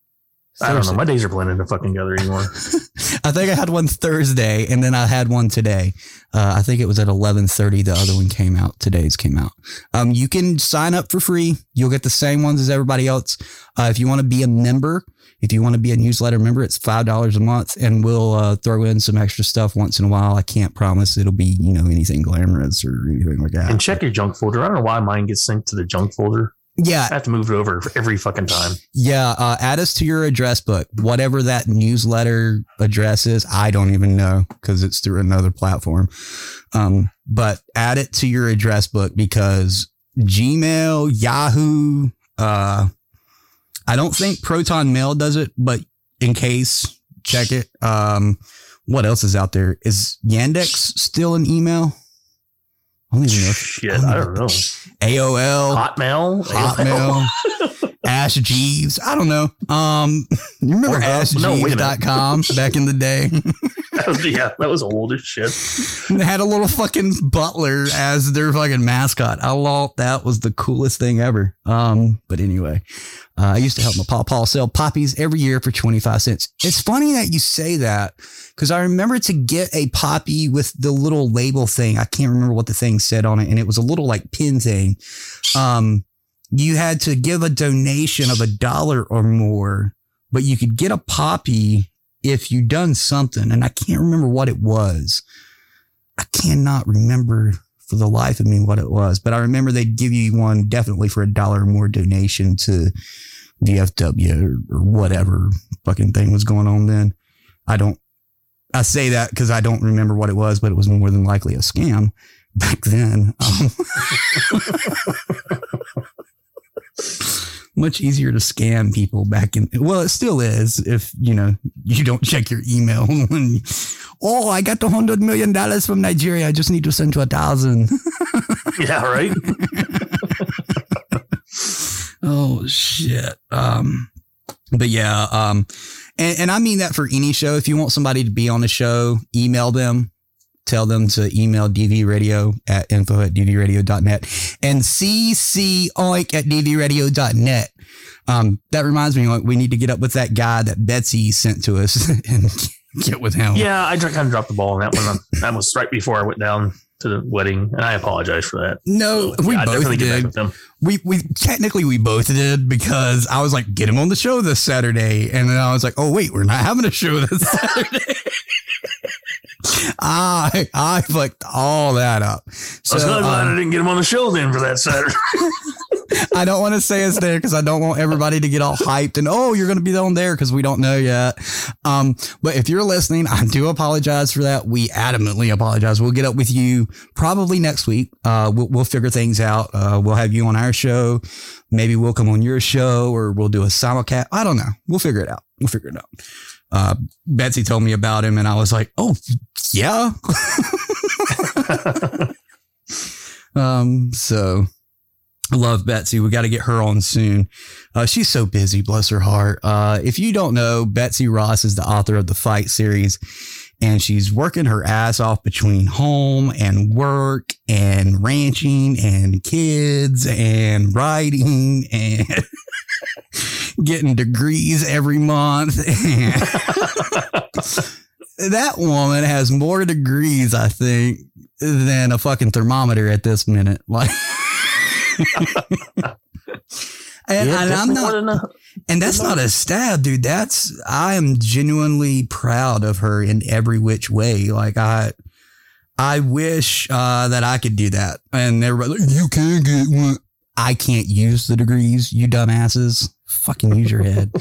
I don't know. My days are blending to fucking together anymore. I think I had one Thursday, and then I had one today. I think it was at 11:30. The other one came out. Today's came out. You can sign up for free. You'll get the same ones as everybody else. If you want to be a member, if you want to be a newsletter member, it's $5 a month, and we'll throw in some extra stuff once in a while. I can't promise it'll be, anything glamorous or anything like that. And check your junk folder. I don't know why mine gets synced to the junk folder. Yeah. I have to move it over every fucking time. Yeah. Add us to your address book, whatever that newsletter address is. I don't even know because it's through another platform. But add it to your address book because Gmail, Yahoo, I don't think Proton Mail does it, but in case, check it. What else is out there? Is Yandex still an email? I don't even know. Shit, I don't know. AOL, Hotmail, Ash Jeeves. I don't know. You remember AskJeeves.com back in the day? That was old as shit. They had a little fucking butler as their fucking mascot. I thought that was the coolest thing ever. But anyway, I used to help my pawpaw sell poppies every year for 25 cents. It's funny that you say that because I remember to get a poppy with the little label thing. I can't remember what the thing said on it. And it was a little like pin thing. You had to give a donation of $1 or more, but you could get a poppy if you done something. And I can't remember what it was. I cannot remember for the life of me what it was, but I remember they'd give you one definitely for $1 or more donation to VFW or whatever fucking thing was going on then. I say that because I don't remember what it was, but it was more than likely a scam back then. Much easier to scam people back in. Well, it still is if, you don't check your email. I got the $100 million from Nigeria. I just need to send to 1,000. Yeah, right. Oh, shit. But yeah. And I mean that for any show. If you want somebody to be on the show, email them. Tell them to email dvradio@info@dvradio.net and ccoink@dvradio.net. That reminds me, we need to get up with that guy that Betsy sent to us and get with him. Yeah, I kind of dropped the ball on that one. That was right before I went down to the wedding, and I apologize for that. No, we both did. We technically we both did because I was like, get him on the show this Saturday, and then I was like, oh wait, we're not having a show this Saturday. I fucked all that up. So, I was glad I didn't get him on the show then for that Saturday. I don't want to say it's there because I don't want everybody to get all hyped and, you're going to be on there because we don't know yet. But if you're listening, I do apologize for that. We adamantly apologize. We'll get up with you probably next week. We'll figure things out. We'll have you on our show. Maybe we'll come on your show or we'll do a simulcast. I don't know. We'll figure it out. Betsy told me about him and I was like, oh yeah. So I love Betsy. We got to get her on soon. She's so busy, bless her heart. If you don't know, Betsy Ross is the author of the Fight series and she's working her ass off between home and work and ranching and kids and writing and getting degrees every month. That woman has more degrees, I think, than a fucking thermometer at this minute. Like, and I'm not, and that's not a stab, dude. I am genuinely proud of her in every which way. Like I wish that I could do that. And everybody, like, you can get one. I can't use the degrees, you dumbasses. Fucking use your head.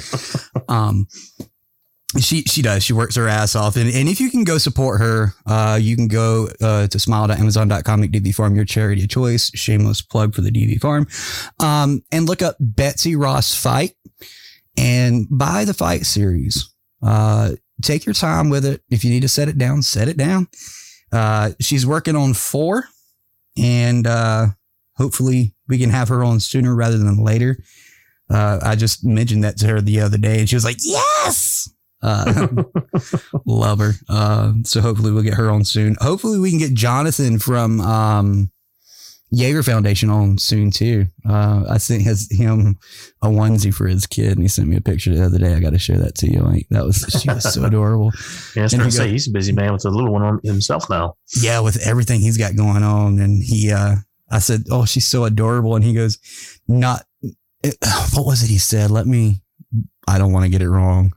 She does. She works her ass off. And if you can go support her, you can go to smile.amazon.com, make DV Farm your charity of choice. Shameless plug for the DV Farm. And look up Betsy Ross Fight and buy the Fight series. Take your time with it. If you need to set it down, set it down. She's working on 4 and hopefully we can have her on sooner rather than later. I just mentioned that to her the other day and she was like, yes. Love her. So hopefully we'll get her on soon. Hopefully we can get Jonathan from Jaeger Foundation on soon too. I sent him a onesie for his kid, and he sent me a picture the other day. I got to show that to you. Like she was so adorable. Yeah, I was going to say he's a busy man with the little one on himself now. Yeah, with everything he's got going on, and I said, "Oh, she's so adorable," and he goes, "What was it?" He said, I don't want to get it wrong.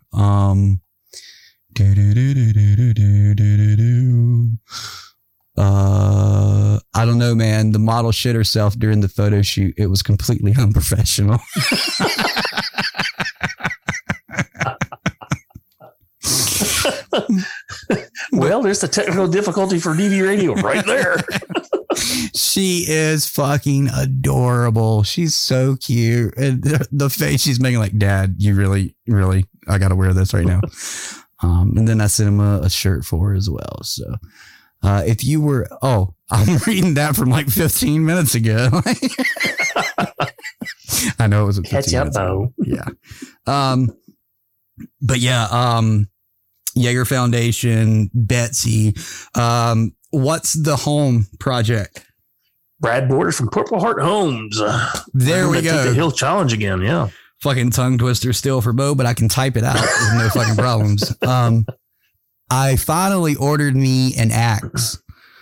I don't know, man. The model shit herself during the photo shoot. It was completely unprofessional. Well, there's the technical difficulty for DV radio right there. She is fucking adorable. She's so cute. And the face she's making, like, Dad, you really, I got to wear this right now. And then I sent him a shirt for her as well. So, if you were, I'm reading that from like 15 minutes ago. I know it was 15 minutes ago. Yeah. But yeah, Jaeger Foundation, Betsy. What's the home project? Brad Borders from Purple Heart Homes. There we go. The Hill Challenge again. Yeah. Fucking tongue twister still for Bo, but I can type it out with no fucking problems. I finally ordered me an axe.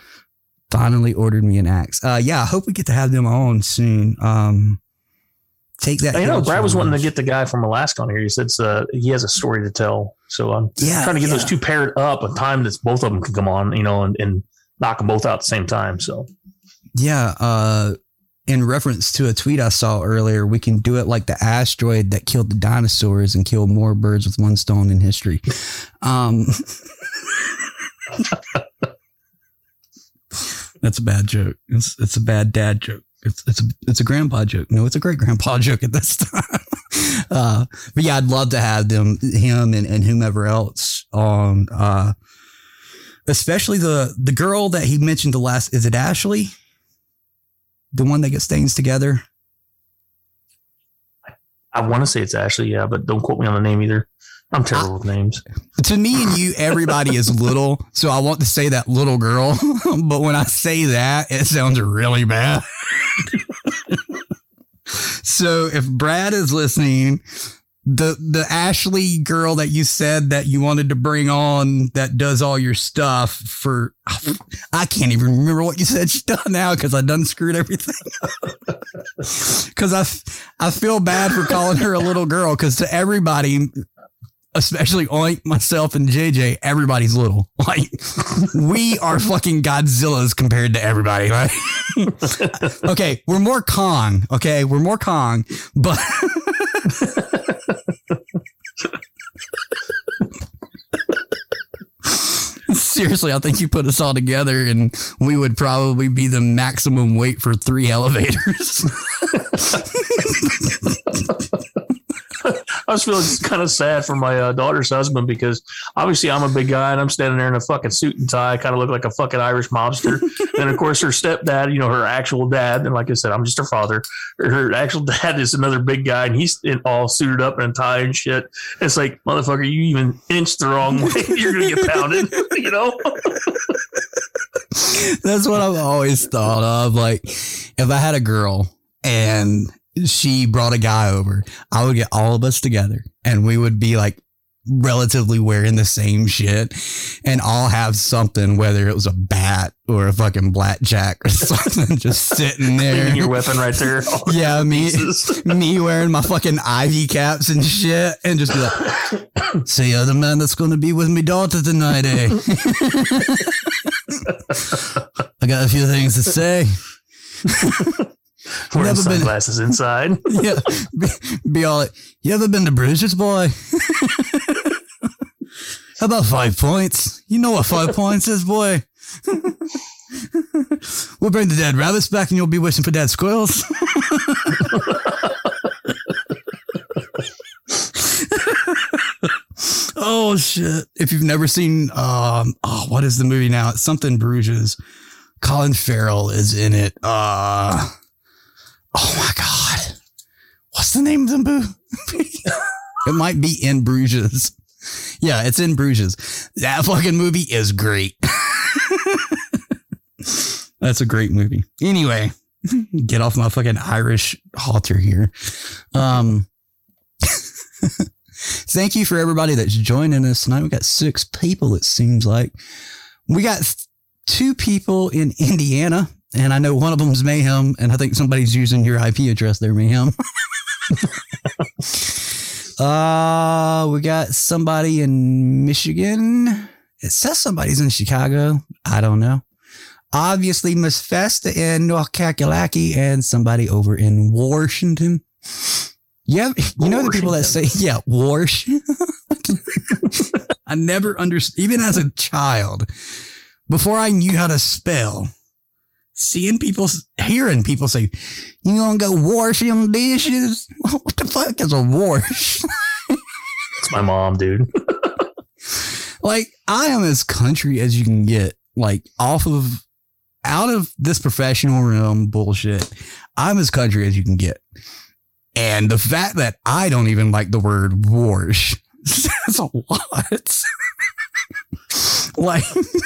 Yeah, I hope we get to have them on soon. Take that. Brad was wanting to get the guy from Alaska on here. He said he has a story to tell. So I'm trying to get those two paired up a time that both of them can come on, and knock them both out at the same time. So yeah, in reference to a tweet I saw earlier, we can do it like the asteroid that killed the dinosaurs and killed more birds with one stone in history. That's a bad joke. It's a bad dad joke. It's a grandpa joke. No, it's a great grandpa joke at this time. But yeah, I'd love to have him and whomever else on, especially the girl that he mentioned is it Ashley? The one that gets stains together? I want to say it's Ashley, yeah, but don't quote me on the name either. I'm terrible with names. To me and you, everybody is little, so I want to say that little girl, but when I say that, it sounds really bad. So if Brad is listening, the Ashley girl that you said that you wanted to bring on that does all your stuff for, I can't even remember what you said she's done now because I done screwed everything up. Because I feel bad for calling her a little girl because to everybody, especially Oink, myself, and JJ, everybody's little. Like, we are fucking Godzillas compared to everybody. Right? Okay, we're more Kong. Okay, we're more Kong, but seriously, I think you put us all together and we would probably be the maximum weight for 3 elevators. I was feeling kind of sad for my daughter's husband because obviously I'm a big guy and I'm standing there in a fucking suit and tie. I kind of look like a fucking Irish mobster. And of course her stepdad, her actual dad. And like I said, I'm just her father. Her actual dad is another big guy and he's all suited up in a tie and shit. It's like, motherfucker, you even inch the wrong way. You're going to get pounded, That's what I've always thought of. Like if I had a girl and she brought a guy over, I would get all of us together and we would be like relatively wearing the same shit and all have something, whether it was a bat or a fucking blackjack or something, just sitting there. Leaving your weapon right there. Yeah, me wearing my fucking ivy caps and shit and just be like, so you're the man that's going to be with me daughter tonight, eh? I got a few things to say. Wearing sunglasses inside. Yeah. Be all like, you ever been to Bruiser's, boy? How about 5 points? You know what 5 points is, boy? We'll bring the dead rabbits back and you'll be wishing for dead squirrels. Oh, shit. If you've never seen, what is the movie now? It's something Bruges. Colin Farrell is in it. Oh my God. What's the name of the movie? It might be In Bruges. Yeah, it's In Bruges. That fucking movie is great. That's a great movie. Anyway, Get off my fucking Irish halter here. Thank you for everybody that's joining us tonight. We got 6 people, it seems like. We got 2 people in Indiana, and I know one of them's Mayhem, and I think somebody's using your IP address there, Mayhem. We got somebody in Michigan. It says somebody's in Chicago. I don't know. Obviously, Miss Festa in North Kakalaki and somebody over in Washington. Yeah, you know the people that say, yeah, Washington. I never understood, even as a child, before I knew how to spell, hearing people say, you gonna go wash them dishes? What the fuck is a wash? It's my mom, dude. Like, I am as country as you can get, like, out of this professional realm bullshit. I'm as country as you can get. And the fact that I don't even like the word wash says a lot. Like,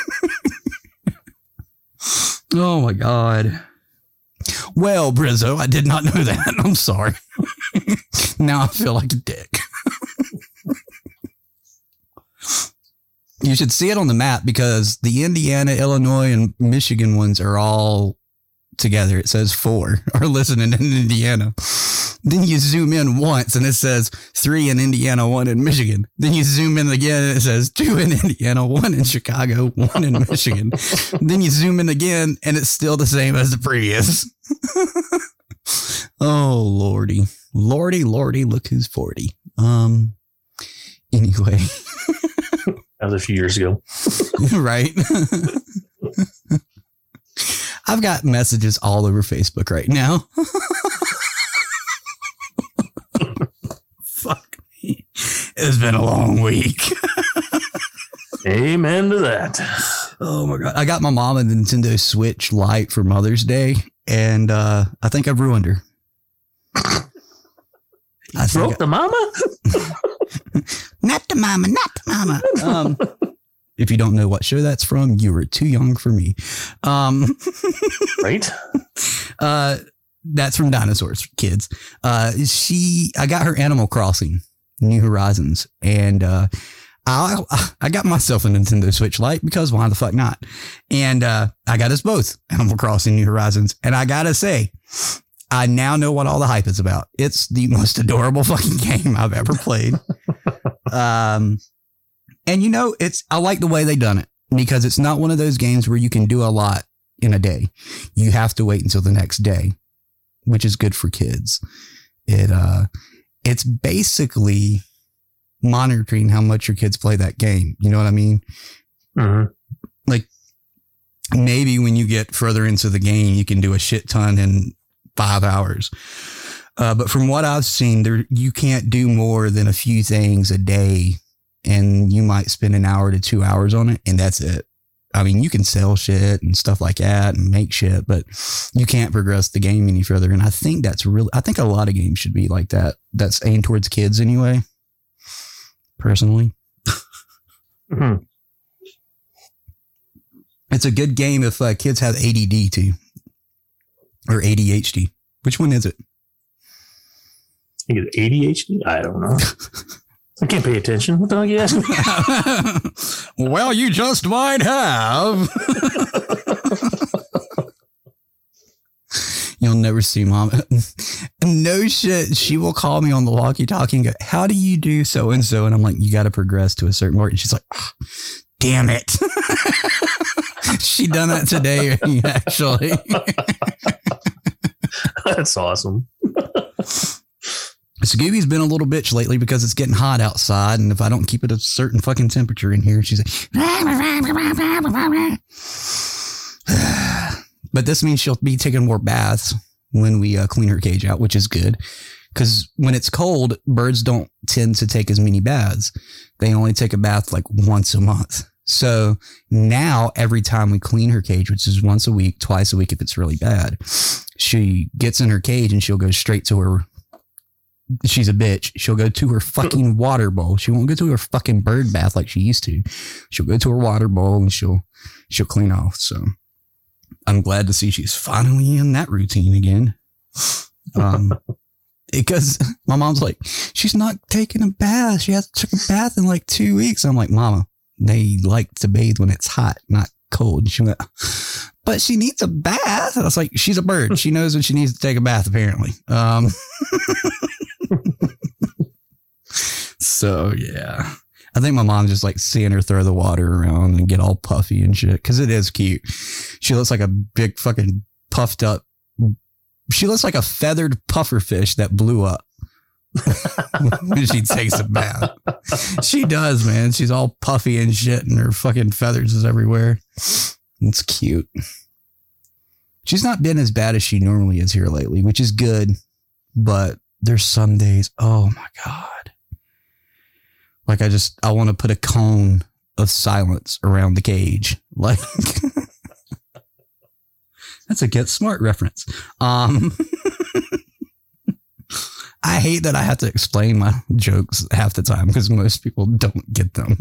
oh my God. Well, Brizzo, I did not know that. I'm sorry. Now I feel like a dick. You should see it on the map because the Indiana, Illinois, and Michigan ones are all together. It says 4 are listening in Indiana. Then you zoom in once and it says 3 in Indiana, 1 in Michigan. Then you zoom in again and it says 2 in Indiana, 1 in Chicago, 1 in Michigan. Then you zoom in again and it's still the same as the previous. Oh, Lordy. Lordy, look who's 40. Anyway. That was a few years ago. Right. I've got messages all over Facebook right now. Fuck me. It's been a long week. Amen to that. Oh my God. I got my mom a Nintendo Switch Lite for Mother's Day, and I think I've ruined her. I broke the mama? Not the mama. If you don't know what show that's from, you were too young for me. Right? That's from Dinosaurs, kids. I got her Animal Crossing, New Horizons, and I got myself a Nintendo Switch Lite because why the fuck not? And I got us both Animal Crossing, New Horizons, and I gotta say, I now know what all the hype is about. It's the most adorable fucking game I've ever played. And you know, I like the way they done it because it's not one of those games where you can do a lot in a day. You have to wait until the next day, which is good for kids. It's basically monitoring how much your kids play that game. You know what I mean? Mm-hmm. Like maybe when you get further into the game, you can do a shit ton in 5 hours. But from what I've seen, you can't do more than a few things a day, and you might spend an hour to 2 hours on it, and that's it. I mean, you can sell shit and stuff like that and make shit, but you can't progress the game any further. And I think I think a lot of games should be like that. That's aimed towards kids anyway, personally. Mm-hmm. It's a good game if kids have ADD too, or ADHD. Which one is it? I think it's ADHD. I don't know. I can't pay attention. What the hell are you asking me? Well, you just might have. You'll never see mom. No shit. She will call me on the walkie-talkie and go, how do you do so-and-so? And I'm like, you got to progress to a certain point. And she's like, oh, damn it. She done that today, actually. That's awesome. Scooby's been a little bitch lately because it's getting hot outside, and if I don't keep it a certain fucking temperature in here, she's like, but this means she'll be taking more baths when we clean her cage out, which is good because when it's cold, birds don't tend to take as many baths. They only take a bath like once a month. So now every time we clean her cage, which is once a week, twice a week if it's really bad, she gets in her cage and she'll go straight to her. She's a bitch. She'll go to her fucking water bowl. She won't go to her fucking bird bath like she used to. She'll go to her water bowl and she'll clean off. So I'm glad to see she's finally in that routine again. Because my mom's like, she's not taking a bath. She hasn't took a bath in like 2 weeks. I'm like, Mama, they like to bathe when it's hot, not cold. And she went, but she needs a bath. And I was like, she's a bird. She knows when she needs to take a bath, apparently. So, yeah. I think my mom just like seeing her throw the water around and get all puffy and shit. Because it is cute. She looks like a big fucking puffed up. She looks like a feathered puffer fish that blew up when she takes a bath. She does, man. She's all puffy and shit and her fucking feathers is everywhere. It's cute. She's not been as bad as she normally is here lately, which is good. But there's some days, oh my God. Like I want to put a cone of silence around the cage. Like that's a Get Smart reference. I hate that I have to explain my jokes half the time because most people don't get them.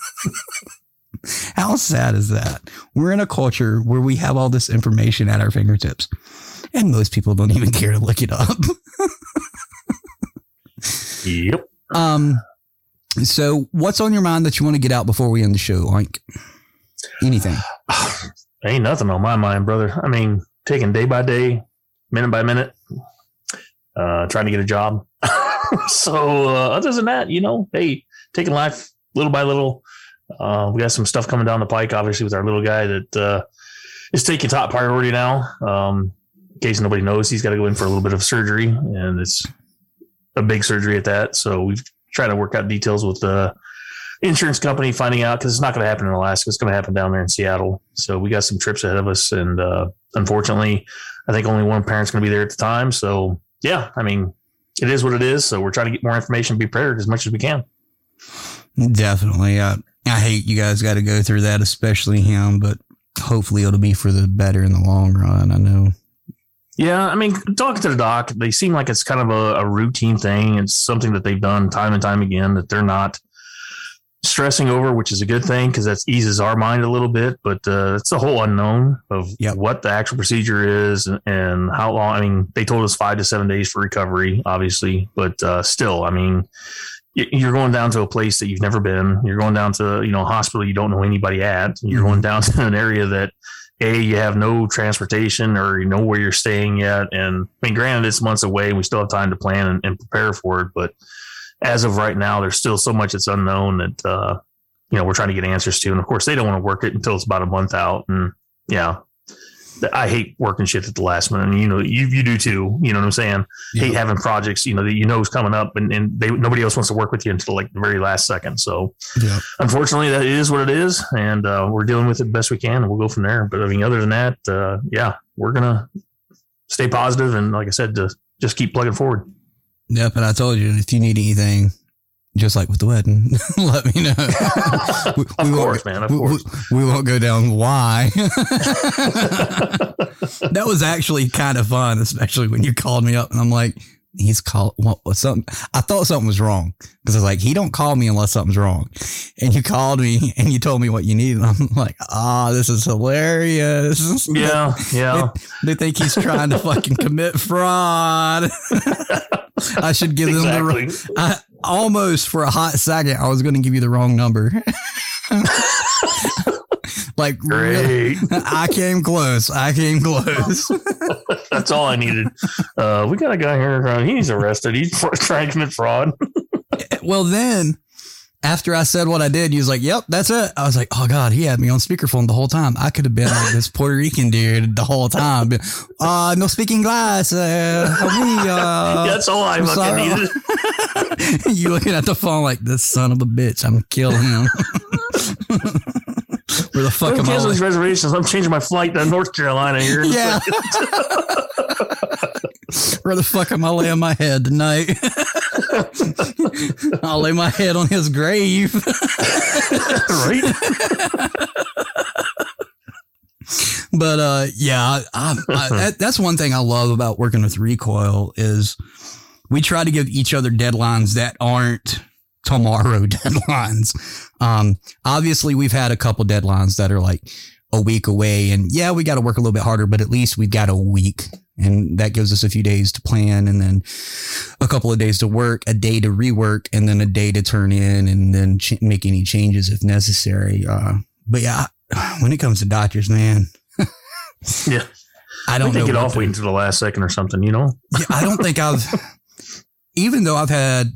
How sad is that? We're in a culture where we have all this information at our fingertips and most people don't even care to look it up. Yep. So what's on your mind that you want to get out before we end the show? Like anything? Ain't nothing on my mind, brother. I mean, taking day by day, minute by minute, trying to get a job. So other than that, hey, taking life little by little. We got some stuff coming down the pike, obviously, with our little guy that is taking top priority now. In case nobody knows, he's got to go in for a little bit of surgery, and it's a big surgery at that. So we've tried to work out details with the insurance company, finding out, because it's not going to happen in Alaska. It's going to happen down there in Seattle. So we got some trips ahead of us. And unfortunately, I think only one parent's going to be there at the time. So, yeah, I mean, it is what it is. So we're trying to get more information, be prepared as much as we can. Definitely. I hate you guys got to go through that, especially him, but hopefully it'll be for the better in the long run. I know. Yeah, I mean, talking to the doc, they seem like it's kind of a routine thing. It's something that they've done time and time again that they're not stressing over, which is a good thing because that eases our mind a little bit. But it's the whole unknown of what the actual procedure is and how long. I mean, they told us 5 to 7 days for recovery, obviously, but still, I mean, you're going down to a place that you've never been. You're going down to, a hospital you don't know anybody at. You're going down to an area that, you have no transportation or you know where you're staying yet. And I mean, granted, it's months away and we still have time to plan and prepare for it. But as of right now, there's still so much that's unknown that, we're trying to get answers to. And of course, they don't want to work it until it's about a month out. And yeah, I hate working shit at the last minute. And, you do too. You know what I'm saying? Yeah. Hate having projects, that is coming up and nobody else wants to work with you until like the very last second. So unfortunately that is what it is. And we're dealing with it best we can and we'll go from there. But I mean, other than that, we're going to stay positive. And like I said, to just keep plugging forward. Yep. And I told you, if you need anything, just like with the wedding, let me know. Of course. We won't go down why. That was actually kind of fun, especially when you called me up and I'm like, what's something? I thought something was wrong because I was like, he don't call me unless something's wrong. And you called me and you told me what you need. And I'm like, this is hilarious. Yeah. Yeah. They think he's trying to fucking commit fraud. I should give them the almost for a hot second. I was going to give you the wrong number. Like, great. I came close. That's all I needed. We got a guy here. He's arrested. He's trying to commit fraud. Well, then after I said what I did, he was like, yep, that's it. I was like, oh God, he had me on speakerphone the whole time. I could have been like this Puerto Rican dude the whole time. No speaking glass. That's all I fucking needed. You looking at the phone like, this son of a bitch, I'm killing him. Where the fuck am I? Cancel these reservations. I'm changing my flight to North Carolina here. Yeah. Where the fuck am I laying my head tonight? I'll lay my head on his grave. Right. But that's one thing I love about working with Recoil is we try to give each other deadlines that aren't tomorrow deadlines. Obviously we've had a couple deadlines that are like, a week away, and yeah, we got to work a little bit harder, but at least we've got a week, and that gives us a few days to plan, and then a couple of days to work, a day to rework, and then a day to turn in, and then make any changes if necessary. But yeah, when it comes to doctors, man, yeah, I don't know. They get off waiting until the last second or something, you know? Yeah, I don't think even though I've had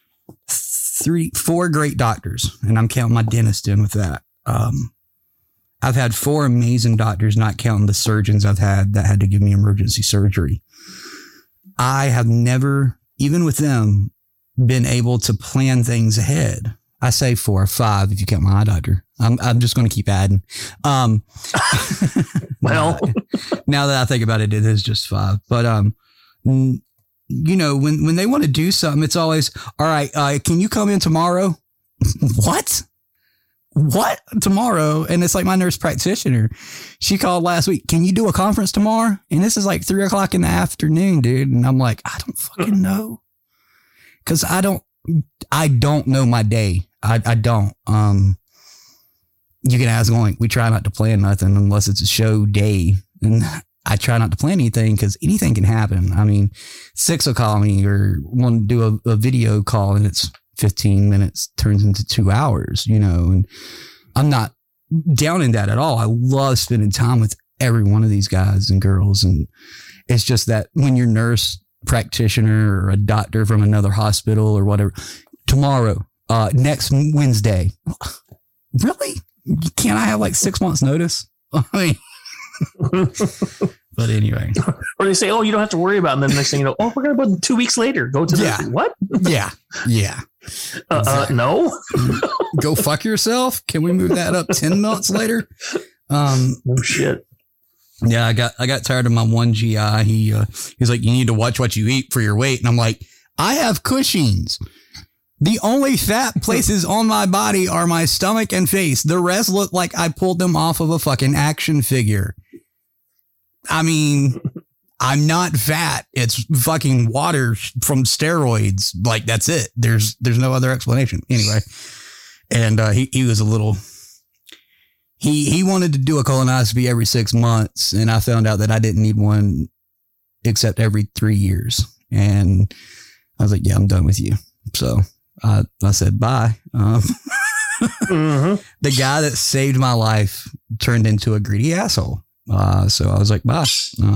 4 great doctors, and I'm counting my dentist in with that. I've had 4 amazing doctors, not counting the surgeons I've had that had to give me emergency surgery. I have never, even with them, been able to plan things ahead. I say 4 or 5 if you count my eye doctor. I'm just going to keep adding. Well, now that I think about it, it is just 5. But you know, when they want to do something, it's always, all right, can you come in tomorrow? What tomorrow? And it's like my nurse practitioner. She called last week. Can you do a conference tomorrow? And this is like 3:00 in the afternoon, dude. And I'm like, I don't fucking know. Cause I don't know my day. I don't. You can ask going, we try not to plan nothing unless it's a show day. And I try not to plan anything because anything can happen. I mean, 6 will call me or want to do a video call and it's 15 minutes turns into 2 hours, you know, and I'm not down in that at all. I love spending time with every one of these guys and girls. And it's just that when you're nurse practitioner or a doctor from another hospital or whatever, tomorrow, next Wednesday, really? Can't I have like 6 months notice? I mean, but anyway, or they say, oh, you don't have to worry about it. And then the next thing you know, oh, we're going to put 2 weeks later. Go to the what? Yeah. Exactly. No. Go fuck yourself. Can we move that up 10 months later? No shit. Yeah, I got tired of my one GI. He's like, you need to watch what you eat for your weight. And I'm like, I have Cushing's. The only fat places on my body are my stomach and face. The rest look like I pulled them off of a fucking action figure. I mean, I'm not fat. It's fucking water from steroids. Like, that's it. There's no other explanation. Anyway. And he was a little, he wanted to do a colonoscopy every 6 months. And I found out that I didn't need one except every 3 years. And I was like, yeah, I'm done with you. So I said, bye. The guy that saved my life turned into a greedy asshole. So I was like, bye.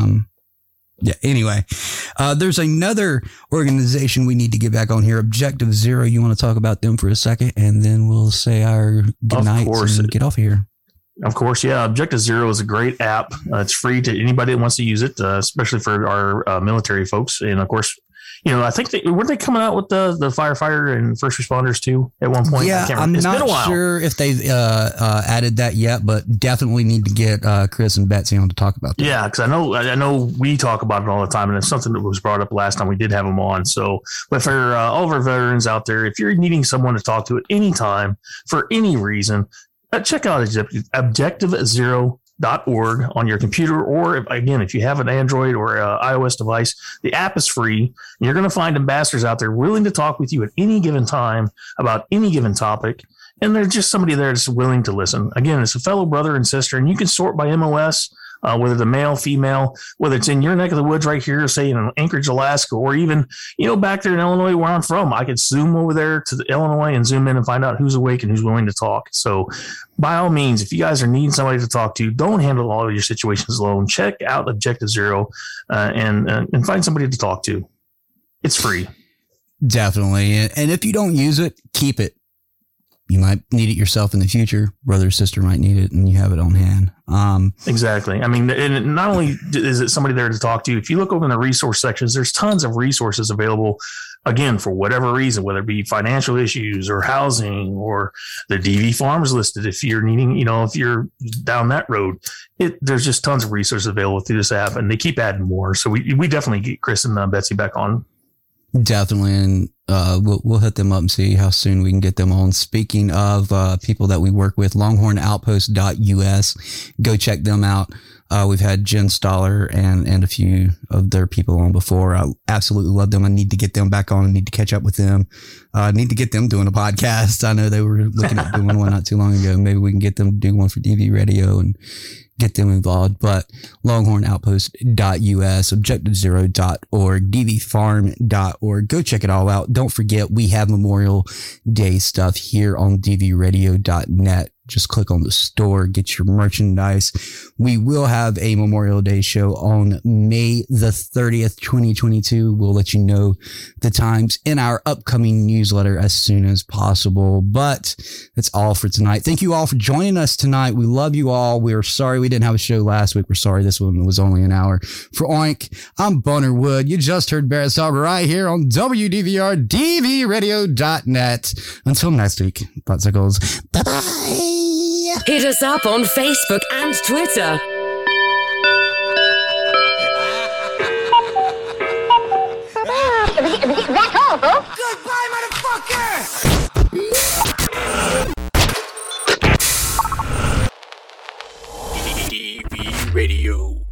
Yeah. Anyway, there's another organization we need to get back on here. Objective Zero. You want to talk about them for a second, and then we'll say our good nights and get off here. Of course, yeah. Objective Zero is a great app. It's free to anybody that wants to use it, especially for our military folks. And of course, you know, I think weren't they coming out with the firefighter and first responders too at one point? Yeah, I'm not sure if they've added that yet, but definitely need to get Chris and Betsy on to talk about that. Yeah, because I know we talk about it all the time, and it's something that was brought up last time we did have them on. So, but for all of our veterans out there, if you're needing someone to talk to at any time for any reason, check out ObjectiveZero.org on your computer, or if you have an Android or iOS device, the app is free. You're going to find ambassadors out there willing to talk with you at any given time about any given topic. And there's just somebody there that's willing to listen. Again, it's a fellow brother and sister, and you can sort by MOS, whether the male, female, whether it's in your neck of the woods right here, say in Anchorage, Alaska, or even, back there in Illinois where I'm from. I could zoom over there to Illinois and zoom in and find out who's awake and who's willing to talk. So by all means, if you guys are needing somebody to talk to, don't handle all of your situations alone. Check out Objective Zero and find somebody to talk to. It's free. Definitely. And if you don't use it, keep it. You might need it yourself in the future. Brother or sister might need it, and you have it on hand. Exactly. I mean, and not only is it somebody there to talk to, if you look over in the resource sections, there's tons of resources available, again, for whatever reason, whether it be financial issues or housing or the DV farms listed. If you're needing, if you're down that road, there's just tons of resources available through this app, and they keep adding more. So we definitely get Chris and Betsy back on. Definitely. And we'll hit them up and see how soon we can get them on. Speaking of people that we work with, longhornoutpost.us, go check them out. We've had Jen Stoller and a few of their people on before. I absolutely love them. I need to get them back on. I need to catch up with them. I need to get them doing a podcast. I know they were looking at doing one not too long ago. Maybe we can get them to do one for DV Radio and get them involved. But longhornoutpost.us, objectivezero.org, dvfarm.org. Go check it all out. Don't forget, we have Memorial Day stuff here on dvradio.net. Just click on the store, get your merchandise. We will have a Memorial Day show on May the 30th, 2022. We'll let you know the times in our upcoming newsletter as soon as possible. But that's all for tonight. Thank you all for joining us tonight. We love you all. We are sorry we didn't have a show last week. We're sorry this one was only an hour. For Oink, I'm Boner Wood. You just heard Barrett Talk right here on WDVR, dvradio.net. Until next week, Popsicles. Bye-bye. Hit us up on Facebook and Twitter. That's all, folks. Goodbye, motherfucker! DV Radio.